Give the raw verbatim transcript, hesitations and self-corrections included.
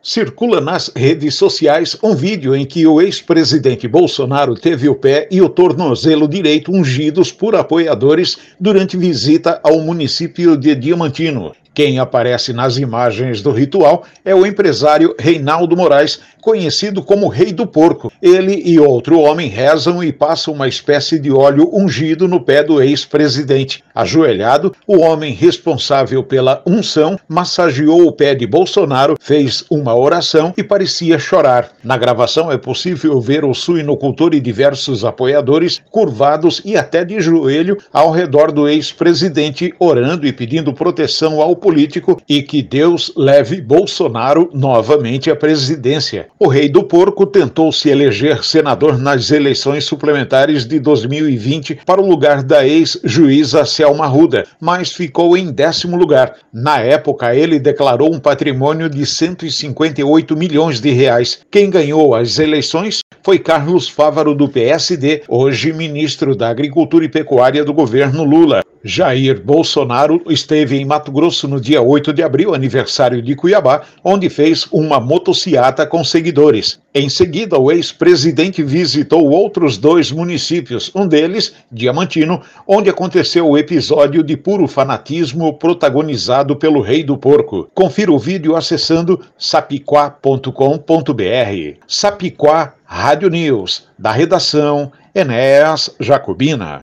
Circula nas redes sociais um vídeo em que o ex-presidente Bolsonaro teve o pé e o tornozelo direito ungidos por apoiadores durante visita ao município de Diamantino. Quem aparece nas imagens do ritual é o empresário Reinaldo Moraes, conhecido como Rei do Porco. Ele e outro homem rezam e passam uma espécie de óleo ungido no pé do ex-presidente. Ajoelhado, o homem responsável pela unção massageou o pé de Bolsonaro, fez uma oração e parecia chorar. Na gravação é possível ver o suinocultor e diversos apoiadores curvados e até de joelho ao redor do ex-presidente, orando e pedindo proteção ao político e que Deus leve Bolsonaro novamente à presidência. O Rei do Porco tentou se eleger senador nas eleições suplementares de dois mil e vinte para o lugar da ex-juíza Selma Arruda, mas ficou em décimo lugar. Na época, ele declarou um patrimônio de cento e cinquenta e oito milhões de reais. Quem ganhou as eleições foi Carlos Fávaro, do P S D, hoje ministro da Agricultura e Pecuária do governo Lula. Jair Bolsonaro esteve em Mato Grosso no dia oito de abril, aniversário de Cuiabá, onde fez uma motociata com seguidores. Em seguida, o ex-presidente visitou outros dois municípios, um deles, Diamantino, onde aconteceu o episódio de puro fanatismo protagonizado pelo Rei do Porco. Confira o vídeo acessando sapiquá ponto com ponto br. Sapiquá Rádio News, da redação Enéas Jacobina.